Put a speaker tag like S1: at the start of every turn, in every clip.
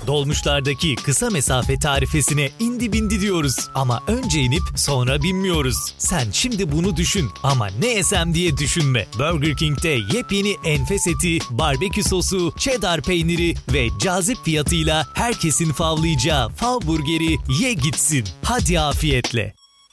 S1: Dolmuşlardaki kısa mesafe tarifesine indi bindi diyoruz. Ama önce inip sonra binmiyoruz. Sen şimdi bunu düşün ama ne yesem diye düşünme. Burger King'de yepyeni enfes eti, barbekü sosu, cheddar peyniri ve cazip fiyatıyla herkesin favlayacağı fav burgeri ye gitsin. Hadi afiyetle.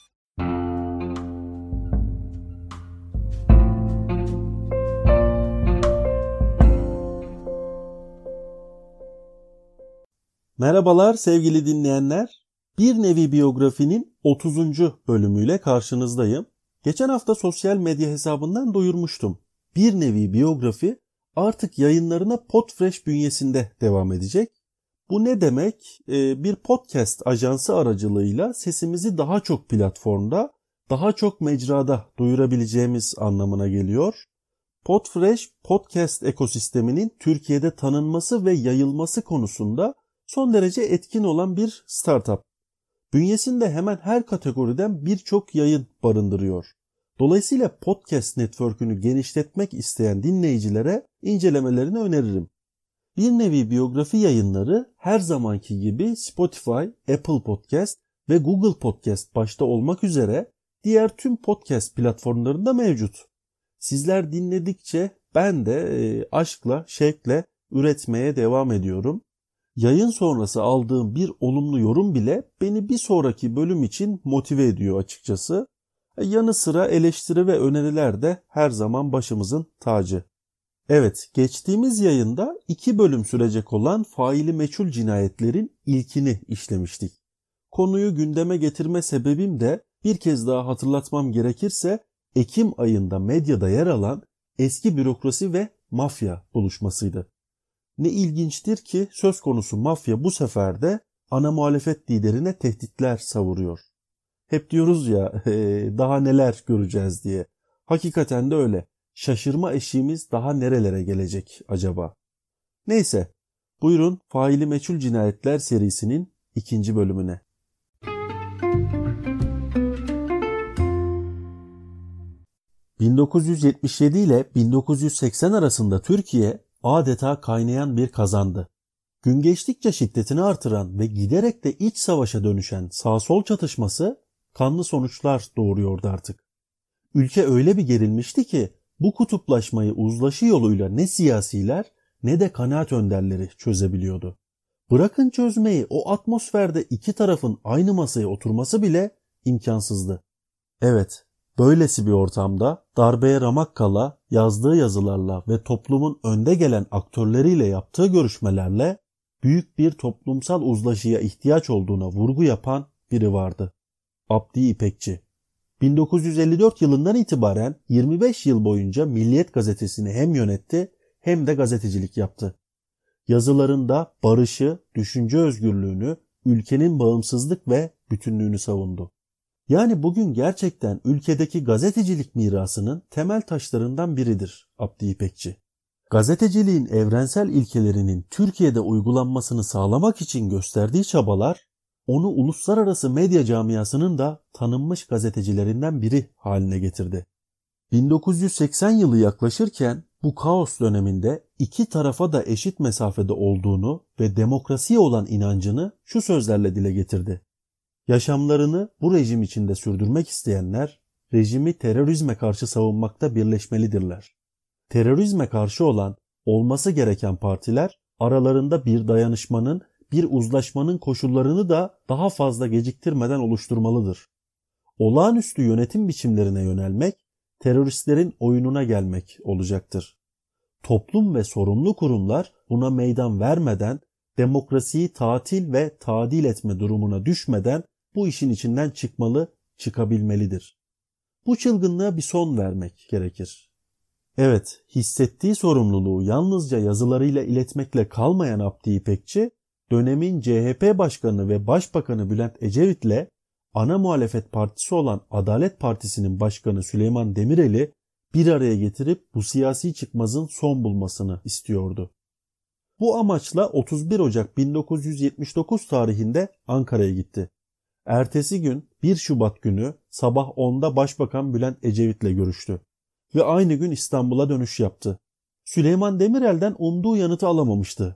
S2: Merhabalar sevgili dinleyenler. Bir Nevi Biyografi'nin 30. bölümüyle karşınızdayım. Geçen hafta sosyal medya hesabından duyurmuştum. Bir Nevi Biyografi artık yayınlarına Podfresh bünyesinde devam edecek. Bu ne demek? Bir podcast ajansı aracılığıyla sesimizi daha çok platformda, daha çok mecrada duyurabileceğimiz anlamına geliyor. Podfresh, podcast ekosisteminin Türkiye'de tanınması ve yayılması konusunda son derece etkin olan bir startup. Bünyesinde hemen her kategoriden birçok yayın barındırıyor. Dolayısıyla podcast network'ünü genişletmek isteyen dinleyicilere incelemelerini öneririm. Bir Nevi Biyografi yayınları her zamanki gibi Spotify, Apple Podcast ve Google Podcast başta olmak üzere diğer tüm podcast platformlarında mevcut. Sizler dinledikçe ben de aşkla, şevkle üretmeye devam ediyorum. Yayın sonrası aldığım bir olumlu yorum bile beni bir sonraki bölüm için motive ediyor açıkçası. Yanı sıra eleştiri ve öneriler de her zaman başımızın tacı. Evet, geçtiğimiz yayında 2 bölüm sürecek olan faili meçhul cinayetlerin ilkini işlemiştik. Konuyu gündeme getirme sebebim de bir kez daha hatırlatmam gerekirse Ekim ayında medyada yer alan eski bürokrasi ve mafya buluşmasıydı. Ne ilginçtir ki söz konusu mafya bu sefer de ana muhalefet liderine tehditler savuruyor. Hep diyoruz ya daha neler göreceğiz diye. Hakikaten de öyle. Şaşırma eşiğimiz daha nerelere gelecek acaba? Neyse, buyurun Faili Meçhul Cinayetler serisinin 2. bölümüne. ...1977 ile 1980 arasında Türkiye adeta kaynayan bir kazandı. Gün geçtikçe şiddetini artıran ve giderek de iç savaşa dönüşen sağ-sol çatışması kanlı sonuçlar doğuruyordu artık. Ülke öyle bir gerilmişti ki bu kutuplaşmayı uzlaşı yoluyla ne siyasiler ne de kanaat önderleri çözebiliyordu. Bırakın çözmeyi, o atmosferde iki tarafın aynı masaya oturması bile imkansızdı. Evet, böylesi bir ortamda darbeye ramak kala yazdığı yazılarla ve toplumun önde gelen aktörleriyle yaptığı görüşmelerle büyük bir toplumsal uzlaşıya ihtiyaç olduğuna vurgu yapan biri vardı. Abdi İpekçi. 1954 yılından itibaren 25 yıl boyunca Milliyet gazetesini hem yönetti hem de gazetecilik yaptı. Yazılarında barışı, düşünce özgürlüğünü, ülkenin bağımsızlık ve bütünlüğünü savundu. Yani bugün gerçekten ülkedeki gazetecilik mirasının temel taşlarından biridir Abdi İpekçi. Gazeteciliğin evrensel ilkelerinin Türkiye'de uygulanmasını sağlamak için gösterdiği çabalar, onu uluslararası medya camiasının da tanınmış gazetecilerinden biri haline getirdi. 1980 yılı yaklaşırken bu kaos döneminde iki tarafa da eşit mesafede olduğunu ve demokrasiye olan inancını şu sözlerle dile getirdi. Yaşamlarını bu rejim içinde sürdürmek isteyenler, rejimi terörizme karşı savunmakta birleşmelidirler. Terörizme karşı olan, olması gereken partiler, aralarında bir dayanışmanın, bir uzlaşmanın koşullarını da daha fazla geciktirmeden oluşturmalıdır. Olağanüstü yönetim biçimlerine yönelmek, teröristlerin oyununa gelmek olacaktır. Toplum ve sorumlu kurumlar buna meydan vermeden, demokrasiyi tatil ve tadil etme durumuna düşmeden bu işin içinden çıkabilmelidir. Bu çılgınlığa bir son vermek gerekir. Evet, hissettiği sorumluluğu yalnızca yazılarıyla iletmekle kalmayan Abdi İpekçi, dönemin CHP Başkanı ve Başbakanı Bülent Ecevit'le ana muhalefet partisi olan Adalet Partisi'nin başkanı Süleyman Demirel'i bir araya getirip bu siyasi çıkmazın son bulmasını istiyordu. Bu amaçla 31 Ocak 1979 tarihinde Ankara'ya gitti. Ertesi gün 1 Şubat günü sabah 10'da Başbakan Bülent Ecevit'le görüştü ve aynı gün İstanbul'a dönüş yaptı. Süleyman Demirel'den umduğu yanıtı alamamıştı.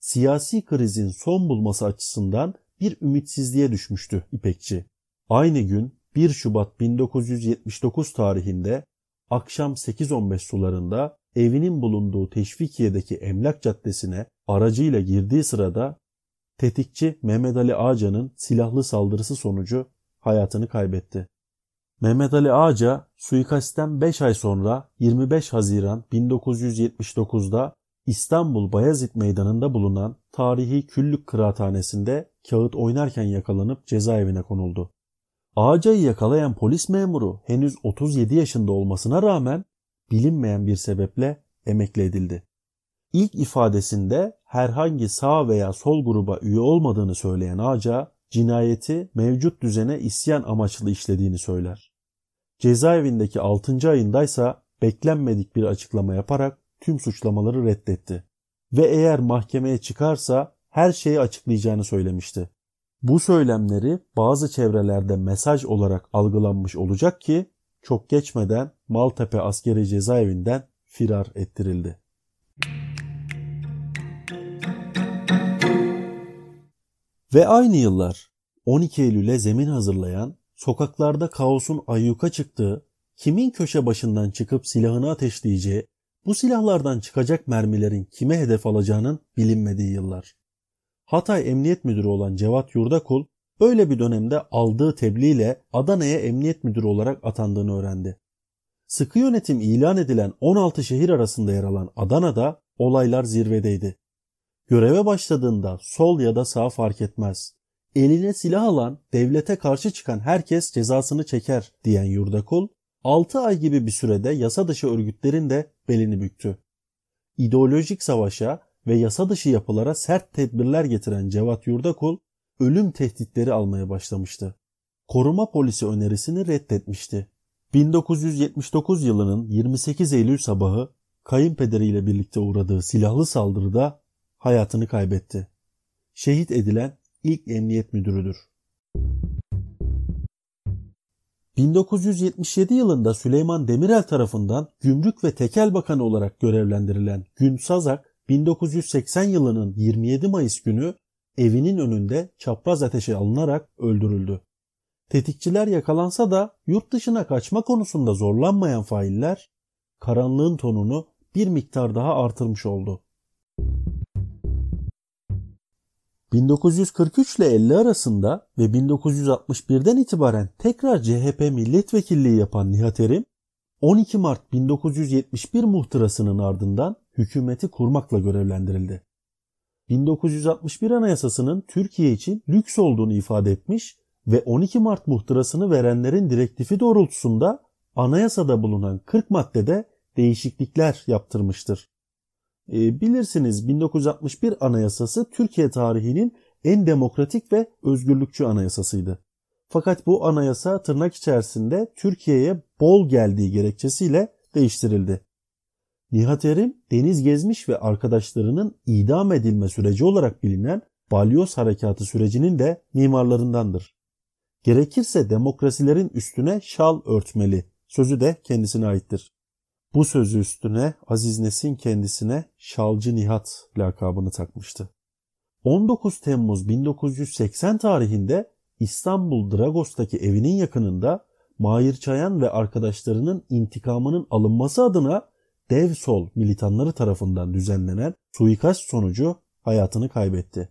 S2: siyasi krizin son bulması açısından bir ümitsizliğe düşmüştü İpekçi. Aynı gün 1 Şubat 1979 tarihinde akşam 8:15 sularında evinin bulunduğu Teşvikiye'deki Emlak Caddesi'ne aracıyla girdiği sırada tetikçi Mehmet Ali Ağca'nın silahlı saldırısı sonucu hayatını kaybetti. Mehmet Ali Ağca suikastten 5 ay sonra 25 Haziran 1979'da İstanbul Bayezid Meydanı'nda bulunan tarihi Küllük Kıraathanesi'nde kağıt oynarken yakalanıp cezaevine konuldu. Ağca'yı yakalayan polis memuru henüz 37 yaşında olmasına rağmen bilinmeyen bir sebeple emekli edildi. İlk ifadesinde herhangi sağ veya sol gruba üye olmadığını söyleyen Ağca, cinayeti mevcut düzene isyan amaçlı işlediğini söyler. Cezaevindeki 6. ayındaysa beklenmedik bir açıklama yaparak tüm suçlamaları reddetti ve eğer mahkemeye çıkarsa her şeyi açıklayacağını söylemişti. Bu söylemleri bazı çevrelerde mesaj olarak algılanmış olacak ki çok geçmeden Maltepe Askeri Cezaevinden firar ettirildi. Ve aynı yıllar 12 Eylül'e zemin hazırlayan, sokaklarda kaosun ayyuka çıktığı, kimin köşe başından çıkıp silahını ateşleyeceği, bu silahlardan çıkacak mermilerin kime hedef alacağının bilinmediği yıllar. Hatay Emniyet Müdürü olan Cevat Yurdakul, öyle bir dönemde aldığı tebliğle Adana'ya emniyet müdürü olarak atandığını öğrendi. Sıkı yönetim ilan edilen 16 şehir arasında yer alan Adana'da olaylar zirvedeydi. Göreve başladığında sol ya da sağ fark etmez. Eline silah alan, devlete karşı çıkan herkes cezasını çeker diyen Yurdakul, 6 ay gibi bir sürede yasa dışı örgütlerin de belini büktü. İdeolojik savaşa ve yasa dışı yapılara sert tedbirler getiren Cevat Yurdakul, ölüm tehditleri almaya başlamıştı. Koruma polisi önerisini reddetmişti. 1979 yılının 28 Eylül sabahı kayınpederiyle birlikte uğradığı silahlı saldırıda hayatını kaybetti. Şehit edilen ilk emniyet müdürüdür. 1977 yılında Süleyman Demirel tarafından Gümrük ve Tekel Bakanı olarak görevlendirilen Gün Sazak, 1980 yılının 27 Mayıs günü evinin önünde çapraz ateşe alınarak öldürüldü. Tetikçiler yakalansa da yurt dışına kaçma konusunda zorlanmayan failler, karanlığın tonunu bir miktar daha artırmış oldu. 1943 ile 50 arasında ve 1961'den itibaren tekrar CHP milletvekilliği yapan Nihat Erim, 12 Mart 1971 muhtırasının ardından hükümeti kurmakla görevlendirildi. 1961 Anayasası'nın Türkiye için lüks olduğunu ifade etmiş ve 12 Mart muhtırasını verenlerin direktifi doğrultusunda anayasada bulunan 40 maddede değişiklikler yaptırmıştır. Bilirsiniz 1961 Anayasası Türkiye tarihinin en demokratik ve özgürlükçü anayasasıydı. Fakat bu anayasa tırnak içerisinde Türkiye'ye bol geldiği gerekçesiyle değiştirildi. Nihat Erim, Deniz Gezmiş ve arkadaşlarının idam edilme süreci olarak bilinen Balyoz Harekatı sürecinin de mimarlarındandır. Gerekirse demokrasilerin üstüne şal örtmeli sözü de kendisine aittir. Bu sözü üstüne Aziz Nesin kendisine Şalcı Nihat lakabını takmıştı. 19 Temmuz 1980 tarihinde İstanbul Dragos'taki evinin yakınında Mahir Çayan ve arkadaşlarının intikamının alınması adına Dev Sol militanları tarafından düzenlenen suikast sonucu hayatını kaybetti.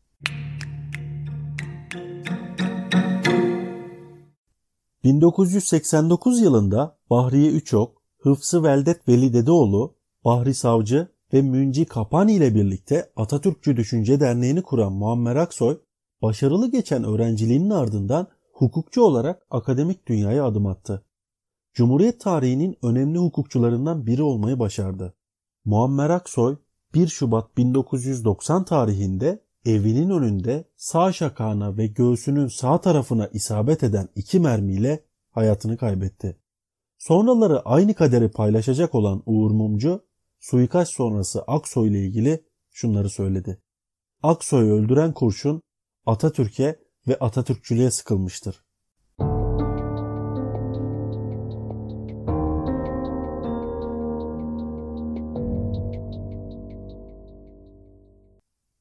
S2: ...1989 yılında Bahriye Üçok, Hıfzı Veldet Veli Dedeoğlu, Bahri Savcı ve Münci Kapani ile birlikte Atatürkçü Düşünce Derneği'ni kuran Muammer Aksoy, başarılı geçen öğrenciliğinin ardından hukukçu olarak akademik dünyaya adım attı. Cumhuriyet tarihinin önemli hukukçularından biri olmayı başardı. Muammer Aksoy, 1 Şubat 1990 tarihinde evinin önünde sağ şakağına ve göğsünün sağ tarafına isabet eden 2 mermiyle hayatını kaybetti. Sonraları aynı kaderi paylaşacak olan Uğur Mumcu, suikast sonrası Aksoy ile ilgili şunları söyledi. Aksoy'u öldüren kurşun Atatürk'e ve Atatürkçülüğe sıkılmıştır.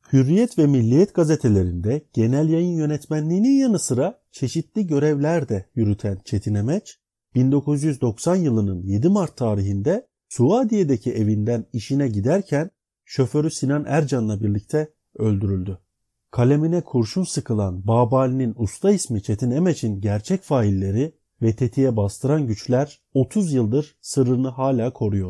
S2: Hürriyet ve Milliyet gazetelerinde genel yayın yönetmenliğinin yanı sıra çeşitli görevler de yürüten Çetin Emeç, 1990 yılının 7 Mart tarihinde Suadiye'deki evinden işine giderken şoförü Sinan Ercan'la birlikte öldürüldü. Kalemine kurşun sıkılan Babali'nin usta ismi Çetin Emeç'in gerçek failleri ve tetiğe bastıran güçler 30 yıldır sırrını hala koruyor.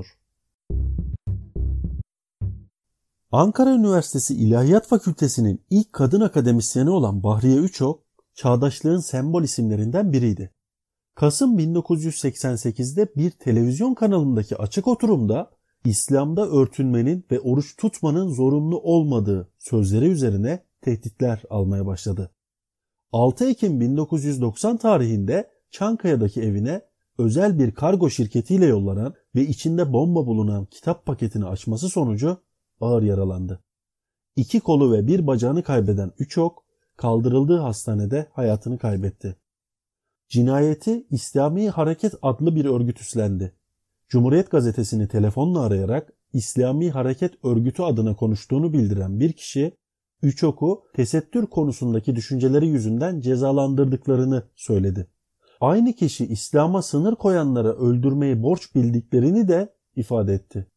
S2: Ankara Üniversitesi İlahiyat Fakültesi'nin ilk kadın akademisyeni olan Bahriye Üçok, çağdaşlığın sembol isimlerinden biriydi. Kasım 1988'de bir televizyon kanalındaki açık oturumda İslam'da örtünmenin ve oruç tutmanın zorunlu olmadığı sözleri üzerine tehditler almaya başladı. 6 Ekim 1990 tarihinde Çankaya'daki evine özel bir kargo şirketiyle yollanan ve içinde bomba bulunan kitap paketini açması sonucu ağır yaralandı. 2 kolu ve 1 bacağını kaybeden Üçok, kaldırıldığı hastanede hayatını kaybetti. Cinayeti İslami Hareket adlı bir örgüt üstlendi. Cumhuriyet gazetesini telefonla arayarak İslami Hareket örgütü adına konuştuğunu bildiren bir kişi, Üçok'u tesettür konusundaki düşünceleri yüzünden cezalandırdıklarını söyledi. Aynı kişi İslam'a sınır koyanlara öldürmeyi borç bildiklerini de ifade etti.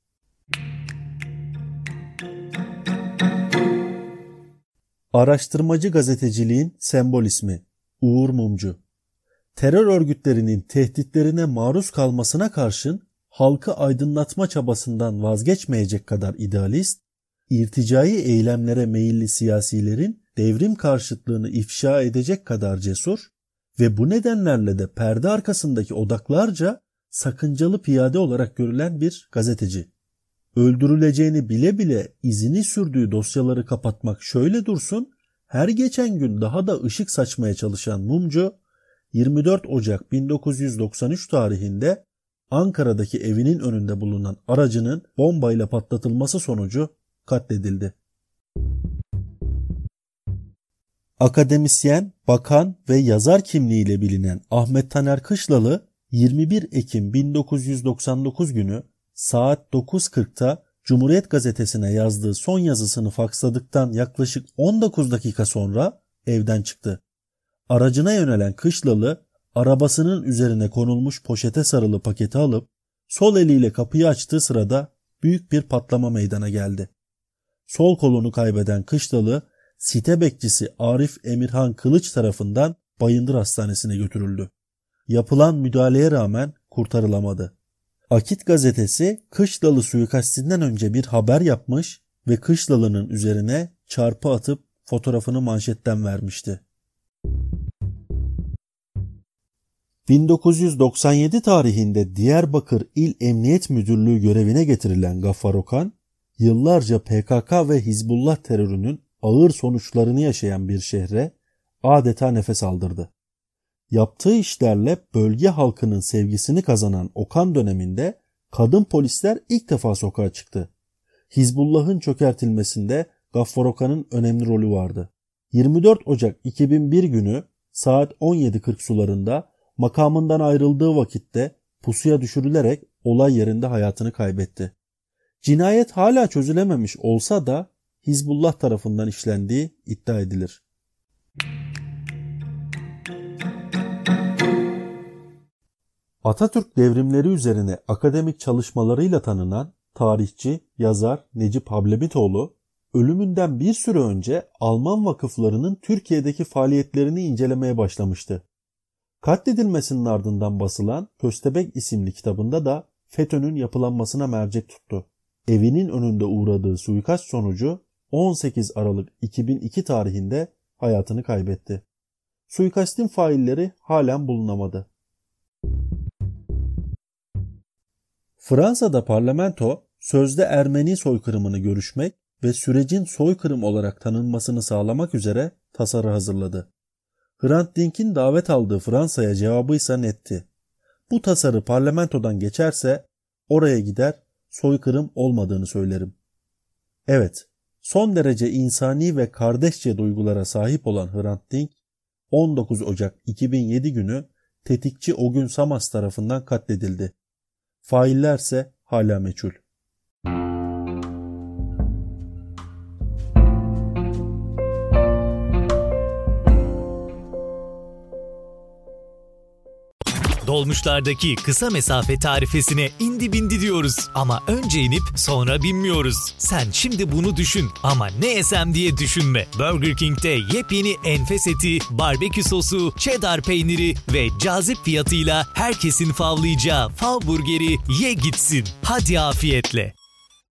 S2: Araştırmacı gazeteciliğin sembol ismi Uğur Mumcu. Terör örgütlerinin tehditlerine maruz kalmasına karşın halkı aydınlatma çabasından vazgeçmeyecek kadar idealist, irticai eylemlere meyilli siyasilerin devrim karşıtlığını ifşa edecek kadar cesur ve bu nedenlerle de perde arkasındaki odaklarca sakıncalı piyade olarak görülen bir gazeteci. Öldürüleceğini bile bile izini sürdüğü dosyaları kapatmak şöyle dursun, her geçen gün daha da ışık saçmaya çalışan Mumcu, 24 Ocak 1993 tarihinde Ankara'daki evinin önünde bulunan aracının bombayla patlatılması sonucu katledildi. Akademisyen, bakan ve yazar kimliğiyle bilinen Ahmet Taner Kışlalı, 21 Ekim 1999 günü saat 9.40'ta Cumhuriyet Gazetesi'ne yazdığı son yazısını faksladıktan yaklaşık 19 dakika sonra evden çıktı. Aracına yönelen Kışlalı, arabasının üzerine konulmuş poşete sarılı paketi alıp sol eliyle kapıyı açtığı sırada büyük bir patlama meydana geldi. Sol kolunu kaybeden Kışlalı, site bekçisi Arif Emirhan Kılıç tarafından Bayındır Hastanesi'ne götürüldü. Yapılan müdahaleye rağmen kurtarılamadı. Akit gazetesi Kışlalı suikastinden önce bir haber yapmış ve Kışlalı'nın üzerine çarpı atıp fotoğrafını manşetten vermişti. 1997 tarihinde Diyarbakır İl Emniyet Müdürlüğü görevine getirilen Gaffar Okan, yıllarca PKK ve Hizbullah terörünün ağır sonuçlarını yaşayan bir şehre adeta nefes aldırdı. Yaptığı işlerle bölge halkının sevgisini kazanan Okan döneminde kadın polisler ilk defa sokağa çıktı. Hizbullah'ın çökertilmesinde Gaffar Okan'ın önemli rolü vardı. 24 Ocak 2001 günü saat 17.40 sularında makamından ayrıldığı vakitte pusuya düşürülerek olay yerinde hayatını kaybetti. Cinayet hala çözülememiş olsa da Hizbullah tarafından işlendiği iddia edilir. Atatürk devrimleri üzerine akademik çalışmalarıyla tanınan tarihçi, yazar Necip Hablemitoğlu, ölümünden bir süre önce Alman vakıflarının Türkiye'deki faaliyetlerini incelemeye başlamıştı. Katledilmesinin ardından basılan Köstebek isimli kitabında da FETÖ'nün yapılanmasına mercek tuttu. Evinin önünde uğradığı suikast sonucu 18 Aralık 2002 tarihinde hayatını kaybetti. Suikastin failleri halen bulunamadı. Fransa'da parlamento sözde Ermeni soykırımını görüşmek ve sürecin soykırım olarak tanınmasını sağlamak üzere tasarı hazırladı. Hrant Dink'in davet aldığı Fransa'ya cevabı ise netti. Bu tasarı parlamentodan geçerse oraya gider, soykırım olmadığını söylerim. Evet, son derece insani ve kardeşçe duygulara sahip olan Hrant Dink, 19 Ocak 2007 günü tetikçi Ogün Samas tarafından katledildi. Faillerse hala meçhul.
S1: Dolmuşlardaki kısa mesafe tarifesine indi bindi diyoruz. Ama önce inip sonra binmiyoruz. Sen şimdi bunu düşün ama ne yesem diye düşünme. Burger King'de yepyeni enfes eti, barbekü sosu, cheddar peyniri ve cazip fiyatıyla herkesin favlayacağı fav burgeri ye gitsin. Hadi afiyetle.